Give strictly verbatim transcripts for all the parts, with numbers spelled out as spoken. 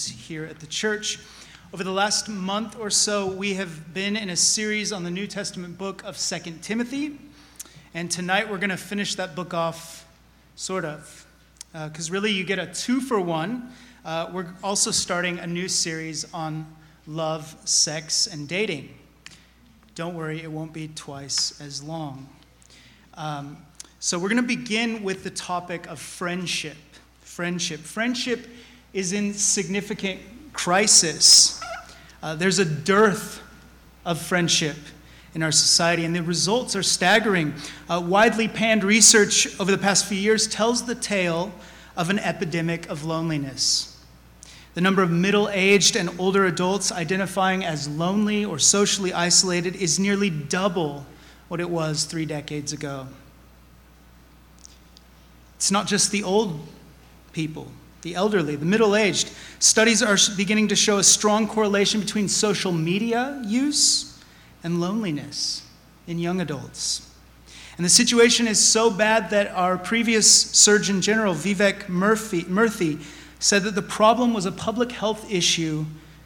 Here at the church. Over the last month or so, we have been in a series on the New Testament book of Second Timothy, and tonight we're going to finish that book off, sort of, because uh, really you get a two for one. Uh, we're also starting a new series on love, sex, and dating. Don't worry, it won't be twice as long. Um, so we're going to begin with the topic of friendship. Friendship. Friendship is in significant crisis. Uh, there's a dearth of friendship in our society, and the results are staggering. Uh, widely panned research over the past few years tells the tale of an epidemic of loneliness. The number of middle-aged and older adults identifying as lonely or socially isolated is nearly double what it was three decades ago. It's not just the old people. The elderly, the middle-aged. Studies are beginning to show a strong correlation between social media use and loneliness in young adults. And the situation is so bad that our previous Surgeon General, Vivek Murthy, Murthy, said that the problem was a public health issue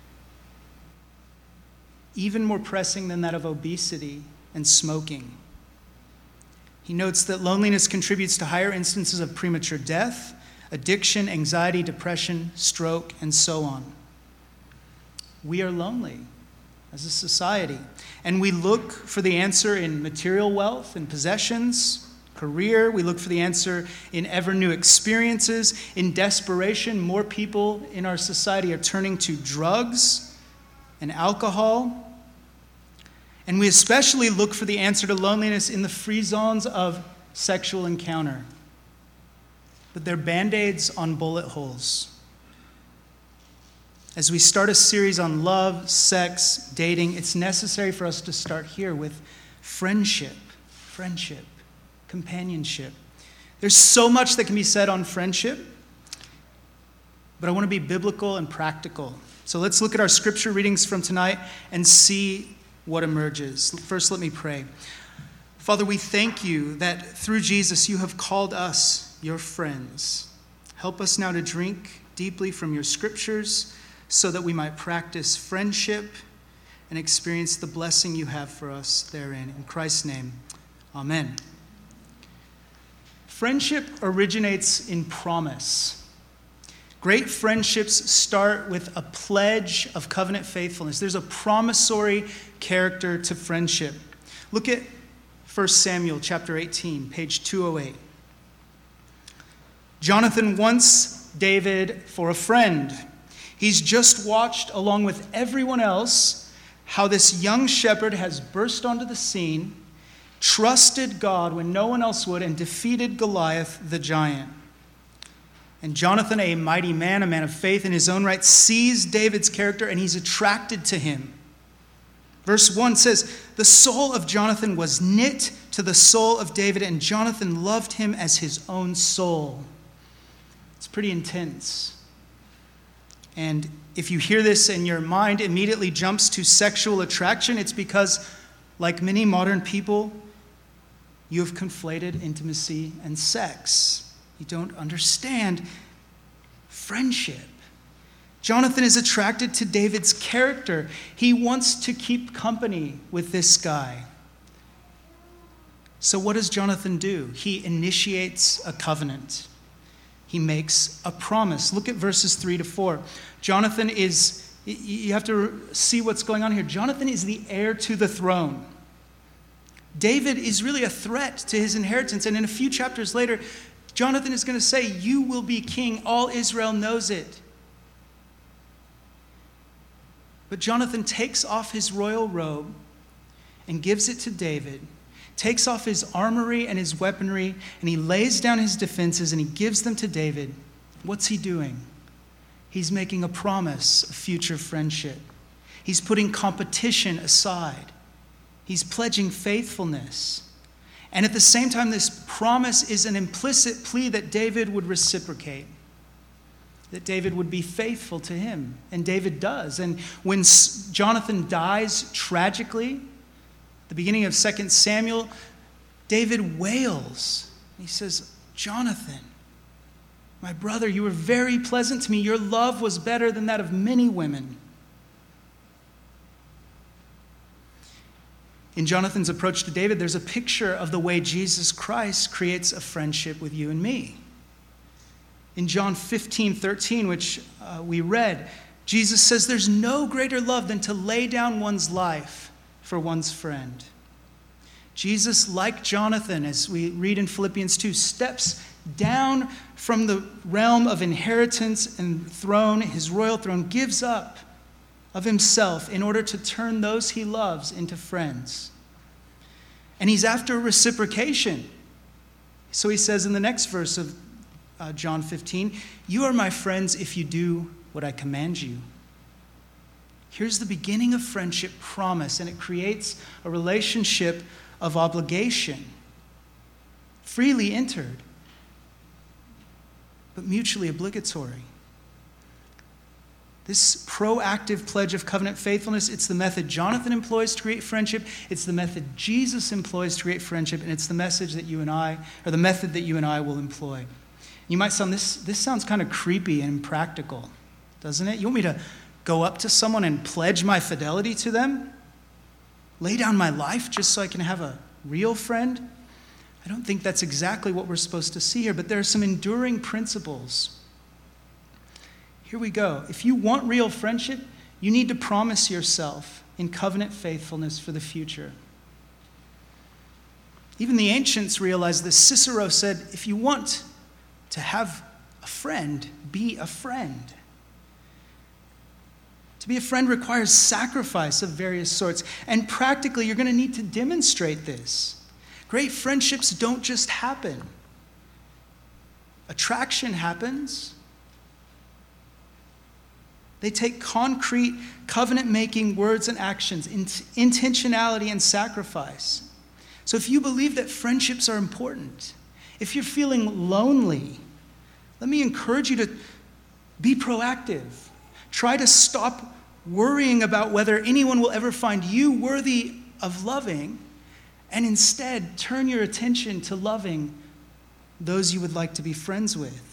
even more pressing than that of obesity and smoking. He notes that loneliness contributes to higher instances of premature death, addiction, anxiety, depression, stroke, and so on. We are lonely as a society, and we look for the answer in material wealth and possessions, career. We look for the answer in ever new experiences. In desperation, more people in our society are turning to drugs and alcohol. And we especially look for the answer to loneliness in the free zones of sexual encounter. But they're band-aids on bullet holes. As we start a series on love, sex, dating, it's necessary for us to start here with friendship, friendship, companionship. There's so much that can be said on friendship, but I want to be biblical and practical. So let's look at our scripture readings from tonight and see what emerges. First, let me pray. Father, we thank you that through Jesus you have called us your friends. Help us now to drink deeply from your scriptures so that we might practice friendship and experience the blessing you have for us therein. In Christ's name, amen. Friendship originates in promise. Great friendships start with a pledge of covenant faithfulness. There's a promissory character to friendship. Look at First Samuel chapter eighteen, page two oh eight. Jonathan wants David for a friend. He's just watched, along with everyone else, how this young shepherd has burst onto the scene, trusted God when no one else would, and defeated Goliath the giant. And Jonathan, a mighty man, a man of faith in his own right, sees David's character and he's attracted to him. Verse one says, "The soul of Jonathan was knit to the soul of David, and Jonathan loved him as his own soul." It's pretty intense. And if you hear this and your mind immediately jumps to sexual attraction, it's because, like many modern people, you have conflated intimacy and sex. You don't understand friendship. Jonathan is attracted to David's character. He wants to keep company with this guy. So what does Jonathan do? He initiates a covenant. He makes a promise. Look at verses three to four. Jonathan is, you have to see what's going on here. Jonathan is the heir to the throne. David is really a threat to his inheritance. And in a few chapters later, Jonathan is going to say, "You will be king. All Israel knows it." But Jonathan takes off his royal robe and gives it to David, takes off his armory and his weaponry, and he lays down his defenses and he gives them to David. What's he doing? He's making a promise of future friendship. He's putting competition aside. He's pledging faithfulness. And at the same time, this promise is an implicit plea that David would reciprocate, that David would be faithful to him. And David does. And when Jonathan dies tragically, the beginning of Second Samuel, David wails. He says, "Jonathan, My brother, you were very pleasant to me. Your love was better than that of many women. In Jonathan's approach to David, there's a picture of the way Jesus Christ creates a friendship with you and me. In John fifteen thirteen, which uh, we read, Jesus says there's no greater love than to lay down one's life for one's friend. Jesus, like Jonathan, as we read in Philippians two, steps down from the realm of inheritance and throne, his royal throne, gives up of himself in order to turn those he loves into friends. And he's after reciprocation. So he says in the next verse of uh, John fifteen, you are my friends if you do what I command you. Here's the beginning of friendship promise, and it creates a relationship of obligation, freely entered, but mutually obligatory. This proactive pledge of covenant faithfulness, it's the method Jonathan employs to create friendship, it's the method Jesus employs to create friendship, and it's the message that you and I, or the method that you and I will employ. You might sound, this, this sounds kind of creepy and impractical, doesn't it? You want me to go up to someone and pledge my fidelity to them? Lay down my life just so I can have a real friend? I don't think that's exactly what we're supposed to see here, but there are some enduring principles. Here we go. If you want real friendship, you need to promise yourself in covenant faithfulness for the future. Even the ancients realized this. Cicero said, if you want to have a friend, be a friend. To be a friend requires sacrifice of various sorts, and practically you're going to need to demonstrate this. Great friendships don't just happen. Attraction happens. They take concrete, covenant-making words and actions, intentionality and sacrifice. So if you believe that friendships are important, if you're feeling lonely, let me encourage you to be proactive. Try to stop worrying about whether anyone will ever find you worthy of loving, and instead turn your attention to loving those you would like to be friends with.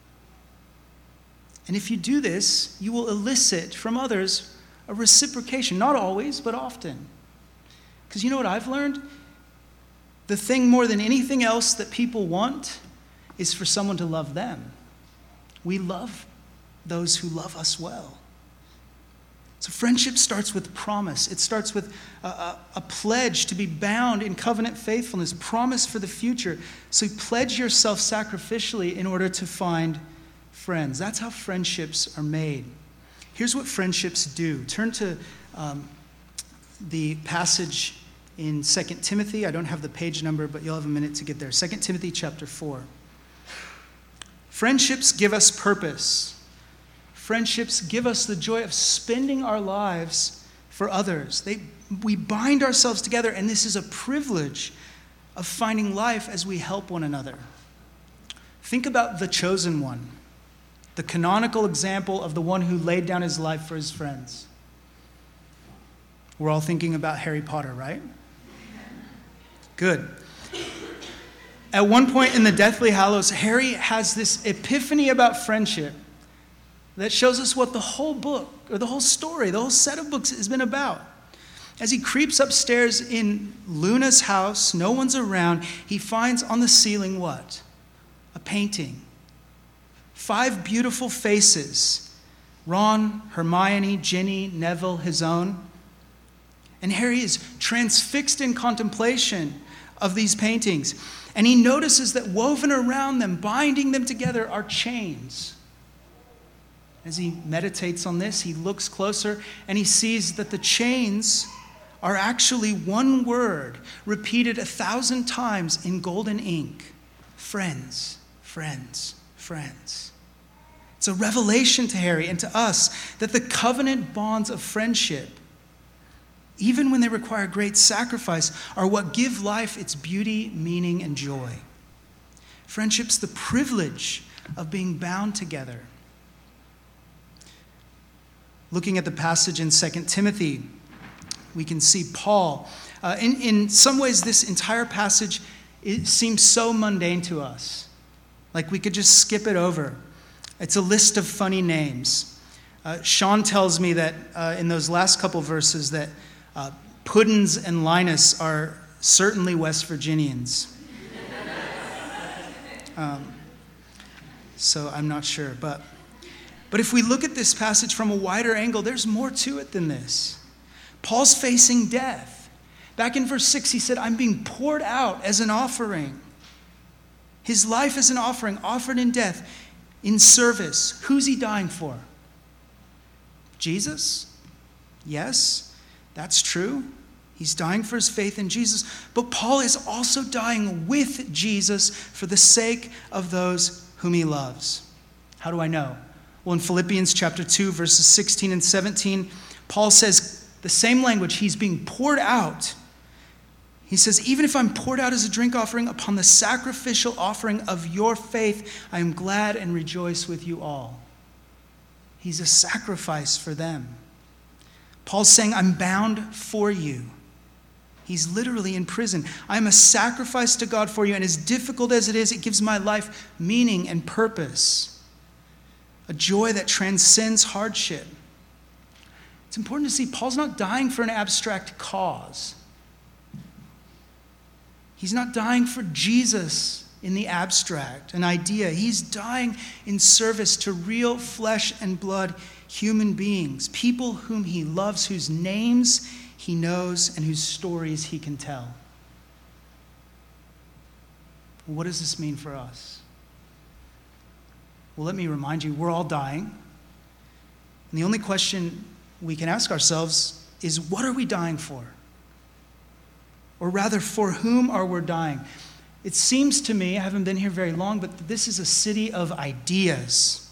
And if you do this, you will elicit from others a reciprocation. Not always, but often. Because you know what I've learned? The thing more than anything else that people want is for someone to love them. We love those who love us well. So friendship starts with promise. It starts with a, a, a pledge to be bound in covenant faithfulness, promise for the future. So you pledge yourself sacrificially in order to find friends. That's how friendships are made. Here's what friendships do. Turn to um, the passage in Second Timothy. I don't have the page number, but you'll have a minute to get there. Second Timothy chapter four. Friendships give us purpose. Friendships give us the joy of spending our lives for others. They, we bind ourselves together, and this is a privilege of finding life as we help one another. Think about the chosen one, the canonical example of the one who laid down his life for his friends. We're all thinking about Harry Potter, right? Good. At one point in the Deathly Hallows, Harry has this epiphany about friendship that shows us what the whole book, or the whole story, the whole set of books has been about. As he creeps upstairs in Luna's house, no one's around, he finds on the ceiling what? A painting. Five beautiful faces. Ron, Hermione, Ginny, Neville, his own. And Harry is transfixed in contemplation of these paintings. And he notices that woven around them, binding them together, are chains. As he meditates on this, he looks closer and he sees that the chains are actually one word repeated a thousand times in golden ink. Friends, friends, friends. It's a revelation to Harry and to us that the covenant bonds of friendship, even when they require great sacrifice, are what give life its beauty, meaning, and joy. Friendship's the privilege of being bound together. Looking at the passage in Second Timothy, we can see Paul. Uh, in, in some ways, this entire passage, it seems so mundane to us. Like we could just skip it over. It's a list of funny names. Uh, Sean tells me that uh, in those last couple verses that uh, Puddins and Linus are certainly West Virginians. Um, so I'm not sure. But, but if we look at this passage from a wider angle, there's more to it than this. Paul's facing death. Back in verse six, he said, I'm being poured out as an offering. His life as an offering, offered in death, in service. Who's he dying for? Jesus? Yes, that's true. He's dying for his faith in Jesus. But Paul is also dying with Jesus for the sake of those whom he loves. How do I know? Well, in Philippians chapter two, verses sixteen and seventeen, Paul says the same language. He's being poured out. He says, even if I'm poured out as a drink offering upon the sacrificial offering of your faith, I am glad and rejoice with you all. He's a sacrifice for them. Paul's saying, I'm bound for you. He's literally in prison. I'm a sacrifice to God for you, and as difficult as it is, it gives my life meaning and purpose, a joy that transcends hardship. It's important to see Paul's not dying for an abstract cause. He's not dying for Jesus in the abstract, an idea. He's dying in service to real flesh and blood human beings, people whom he loves, whose names he knows, and whose stories he can tell. What does this mean for us? Well, let me remind you, we're all dying. And the only question we can ask ourselves is, what are we dying for? Or rather, for whom are we dying? It seems to me, I haven't been here very long, but this is a city of ideas.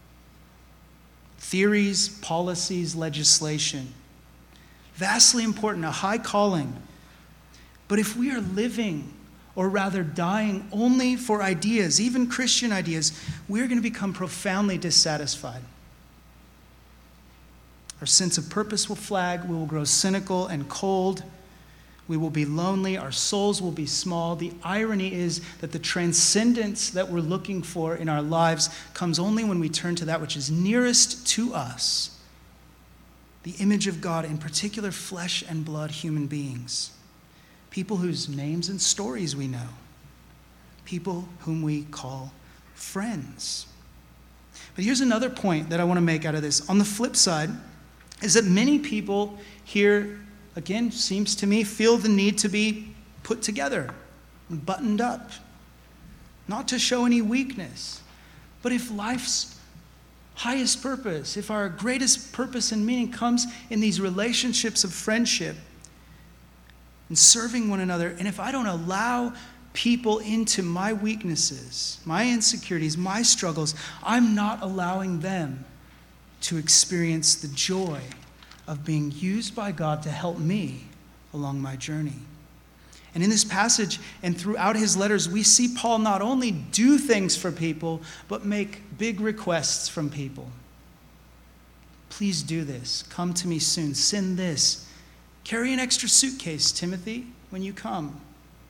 Theories, policies, legislation. Vastly important, a high calling. But if we are living, or rather dying, only for ideas, even Christian ideas, we're going to become profoundly dissatisfied. Our sense of purpose will flag, we will grow cynical and cold. We will be lonely. Our souls will be small. The irony is that the transcendence that we're looking for in our lives comes only when we turn to that which is nearest to us, the image of God, in particular flesh and blood human beings, people whose names and stories we know, people whom we call friends. But here's another point that I want to make out of this. On the flip side is that many people here, again, seems to me, feel the need to be put together, buttoned up, not to show any weakness. But if life's highest purpose, if our greatest purpose and meaning comes in these relationships of friendship and serving one another, and if I don't allow people into my weaknesses, my insecurities, my struggles, I'm not allowing them to experience the joy of being used by God to help me along my journey. And in this passage and throughout his letters, we see Paul not only do things for people, but make big requests from people. Please do this. Come to me soon. Send this. Carry an extra suitcase, Timothy, when you come.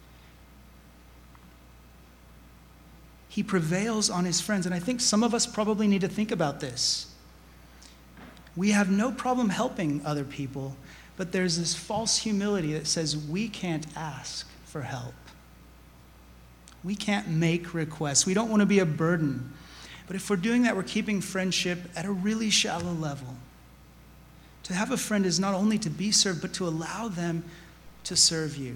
He prevails on his friends, and I think some of us probably need to think about this. We have no problem helping other people, but there's this false humility that says we can't ask for help. We can't make requests. We don't want to be a burden. But if we're doing that, we're keeping friendship at a really shallow level. To have a friend is not only to be served, but to allow them to serve you,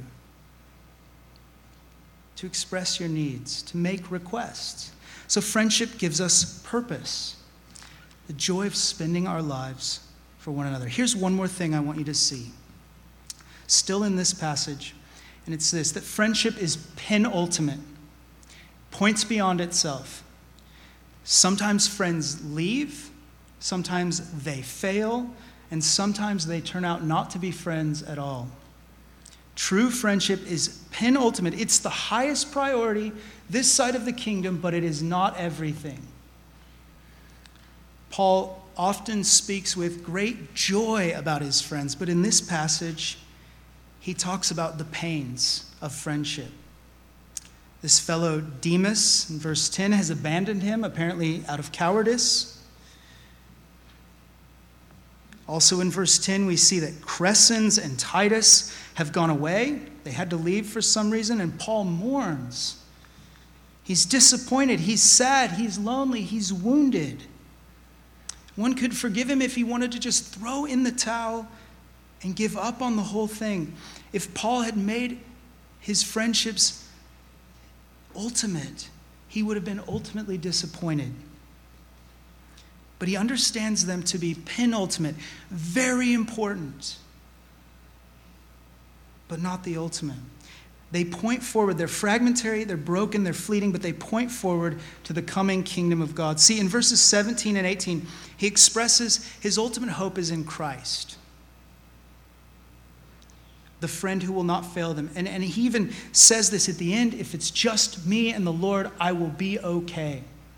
to express your needs, to make requests. So friendship gives us purpose. The joy of spending our lives for one another. Here's one more thing I want you to see. Still in this passage, and it's this, that friendship is penultimate, points beyond itself. Sometimes friends leave, sometimes they fail, and sometimes they turn out not to be friends at all. True friendship is penultimate. It's the highest priority this side of the kingdom, but it is not everything. Paul often speaks with great joy about his friends, but in this passage, he talks about the pains of friendship. This fellow Demas, in verse ten, has abandoned him, apparently out of cowardice. Also in verse ten, we see that Crescens and Titus have gone away. They had to leave for some reason, and Paul mourns. He's disappointed, he's sad, he's lonely, he's wounded. One could forgive him if he wanted to just throw in the towel and give up on the whole thing. If Paul had made his friendships ultimate, he would have been ultimately disappointed. But he understands them to be penultimate, very important, but not the ultimate. They point forward. They're fragmentary, they're broken, they're fleeting, but they point forward to the coming kingdom of God. See, in verses seventeen and eighteen, he expresses his ultimate hope is in Christ, the friend who will not fail them. And, and he even says this at the end, if it's just me and the Lord, I will be okay.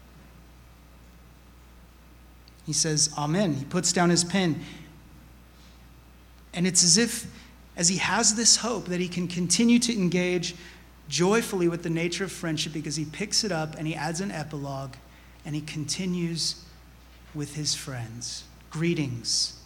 He says, amen. He puts down his pen. And it's as if, as he has this hope, that he can continue to engage joyfully with the nature of friendship, because he picks it up and he adds an epilogue and he continues with his friends. Greetings.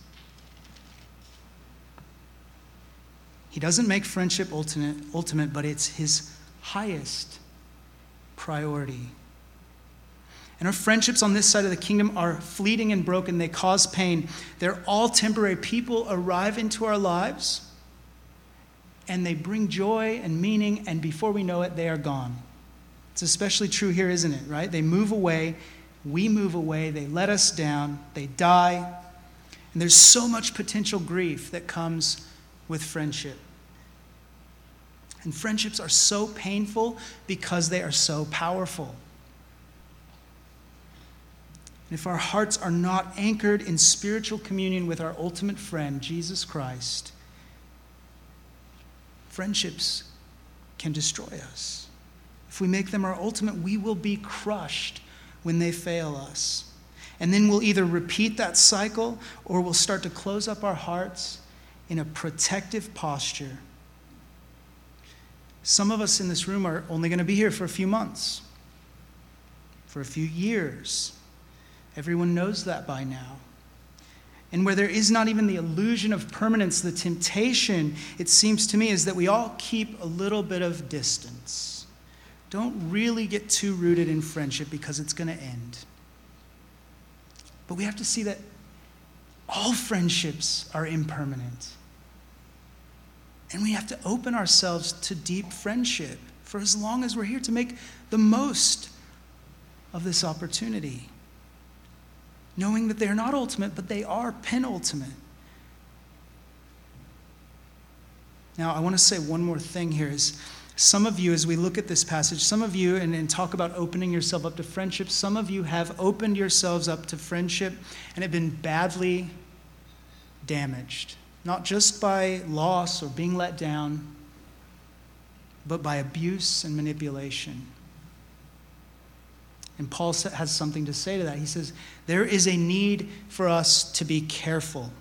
He doesn't make friendship ultimate, ultimate, but it's his highest priority. And our friendships on this side of the kingdom are fleeting and broken. They cause pain. They're all temporary. People arrive into our lives, and they bring joy and meaning, and before we know it, they are gone. It's especially true here, isn't it, right? They move away. We move away. They let us down. They die. And there's so much potential grief that comes with friendship. And friendships are so painful because they are so powerful. And if our hearts are not anchored in spiritual communion with our ultimate friend, Jesus Christ, friendships can destroy us. If we make them our ultimate, we will be crushed when they fail us. And then we'll either repeat that cycle, or we'll start to close up our hearts in a protective posture. Some of us in this room are only going to be here for a few months, for a few years. Everyone knows that by now. And where there is not even the illusion of permanence, the temptation, it seems to me, is that we all keep a little bit of distance. Don't really get too rooted in friendship because it's going to end. But we have to see that all friendships are impermanent. And we have to open ourselves to deep friendship for as long as we're here, to make the most of this opportunity, knowing that they are not ultimate, but they are penultimate. Now, I want to say one more thing here. Is some of you, as we look at this passage, some of you, and, and talk about opening yourself up to friendship, some of you have opened yourselves up to friendship and have been badly damaged. Not just by loss or being let down, but by abuse and manipulation. And Paul has something to say to that. He says, there is a need for us to be careful.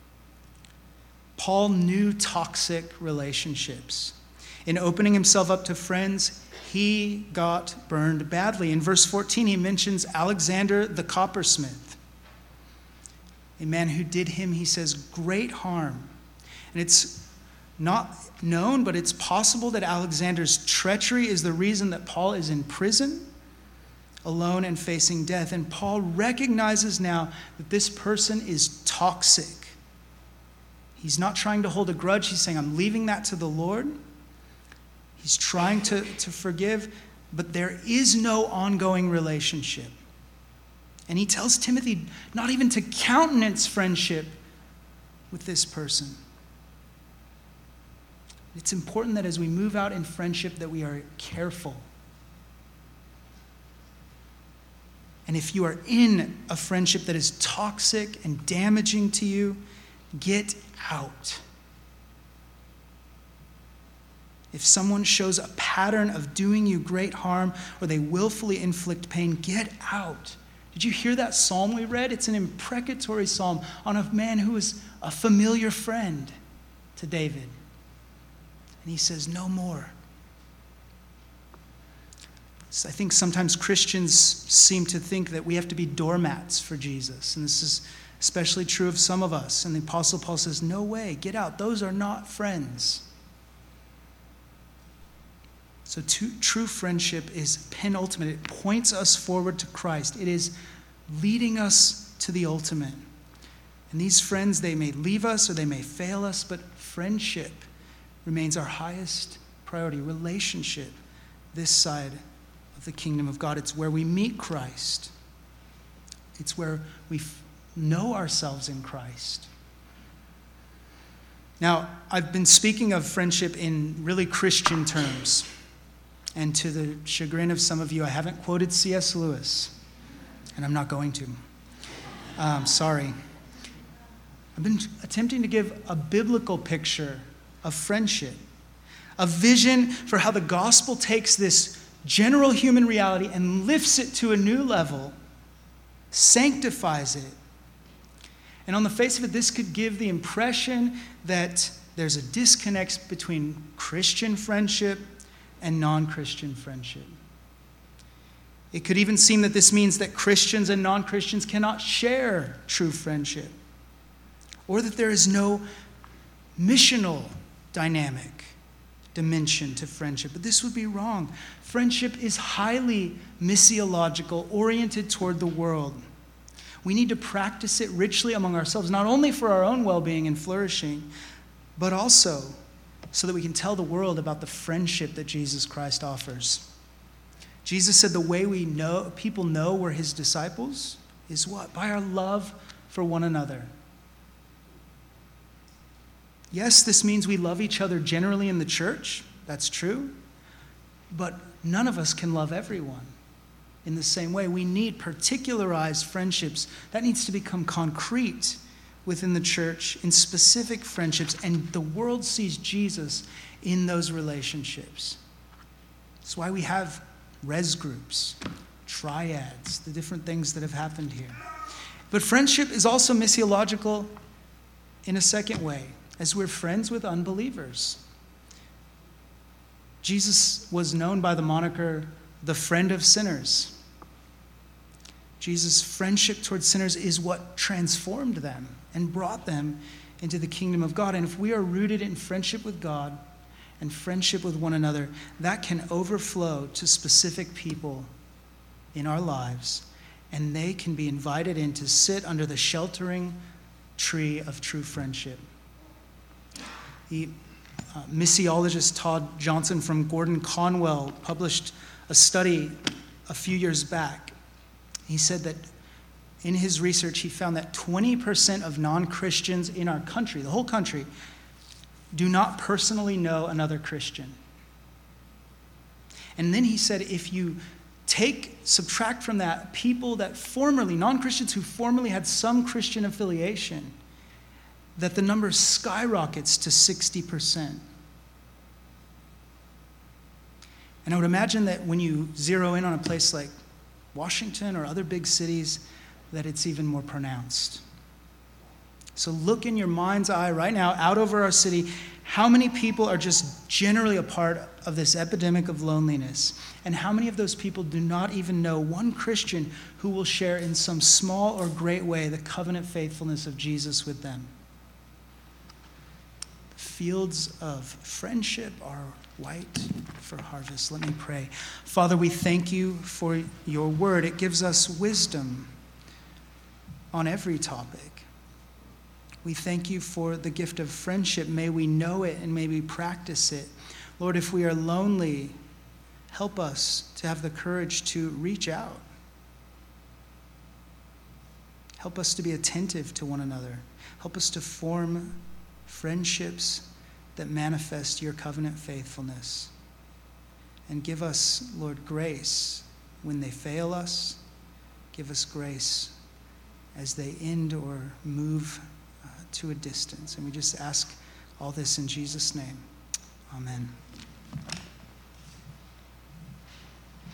Paul knew toxic relationships. In opening himself up to friends, he got burned badly. In verse fourteen, he mentions Alexander the coppersmith, a man who did him, he says, great harm. And it's not known, but it's possible that Alexander's treachery is the reason that Paul is in prison, alone and facing death. And Paul recognizes now that this person is toxic. He's not trying to hold a grudge. He's saying, I'm leaving that to the Lord. He's trying to, to forgive, but there is no ongoing relationship. And he tells Timothy not even to countenance friendship with this person. It's important that as we move out in friendship that we are careful. And if you are in a friendship that is toxic and damaging to you, get out. If someone shows a pattern of doing you great harm, or they willfully inflict pain, get out. Did you hear that psalm we read? It's an imprecatory psalm on a man who was a familiar friend to David. And he says, no more. I think sometimes Christians seem to think that we have to be doormats for Jesus. And this is especially true of some of us. And the Apostle Paul says, no way, get out. Those are not friends. So to, true friendship is penultimate. It points us forward to Christ. It is leading us to the ultimate. And these friends, they may leave us or they may fail us, but friendship remains our highest priority. Relationship, this side of the kingdom of God. It's where we meet Christ. It's where we f- know ourselves in Christ. Now, I've been speaking of friendship in really Christian terms. And to the chagrin of some of you, I haven't quoted C S Lewis. And I'm not going to. Um, sorry. I've been attempting to give a biblical picture of friendship. A vision for how the gospel takes this general human reality and lifts it to a new level, sanctifies it. And on the face of it, this could give the impression that there's a disconnect between Christian friendship and non-Christian friendship. It could even seem that this means that Christians and non-Christians cannot share true friendship, or that there is no missional dynamic dimension to friendship. But this would be wrong. Friendship is highly missiological, oriented toward the world. We need to practice it richly among ourselves, not only for our own well-being and flourishing, but also so that we can tell the world about the friendship that Jesus Christ offers. Jesus said the way we know people know we're his disciples is what? By our love for one another. Yes, this means we love each other generally in the church. That's true. But none of us can love everyone in the same way. We need particularized friendships. That needs to become concrete within the church in specific friendships. And the world sees Jesus in those relationships. That's why we have res groups, triads, the different things that have happened here. But friendship is also missiological in a second way, as we're friends with unbelievers. Jesus was known by the moniker, the friend of sinners. Jesus' friendship towards sinners is what transformed them and brought them into the kingdom of God. And if we are rooted in friendship with God and friendship with one another, that can overflow to specific people in our lives, and they can be invited in to sit under the sheltering tree of true friendship. The uh, missiologist Todd Johnson from Gordon Conwell published a study a few years back. He said that in his research, he found that twenty percent of non-Christians in our country, the whole country, do not personally know another Christian. And then he said, if you take, subtract from that people that formerly, non-Christians who formerly had some Christian affiliation, that the number skyrockets to sixty percent. And I would imagine that when you zero in on a place like Washington or other big cities, that it's even more pronounced. So look in your mind's eye right now, out over our city, how many people are just generally a part of this epidemic of loneliness? And how many of those people do not even know one Christian who will share in some small or great way the covenant faithfulness of Jesus with them? The fields of friendship are white for harvest. Let me pray. Father, we thank you for your word. It gives us wisdom on every topic. We thank you for the gift of friendship. May we know it and may we practice it. Lord, if we are lonely, help us to have the courage to reach out. Help us to be attentive to one another. Help us to form friendships that manifest your covenant faithfulness. And give us, Lord, grace when they fail us. Give us grace as they end or move uh, to a distance. And we just ask all this in Jesus' name. Amen.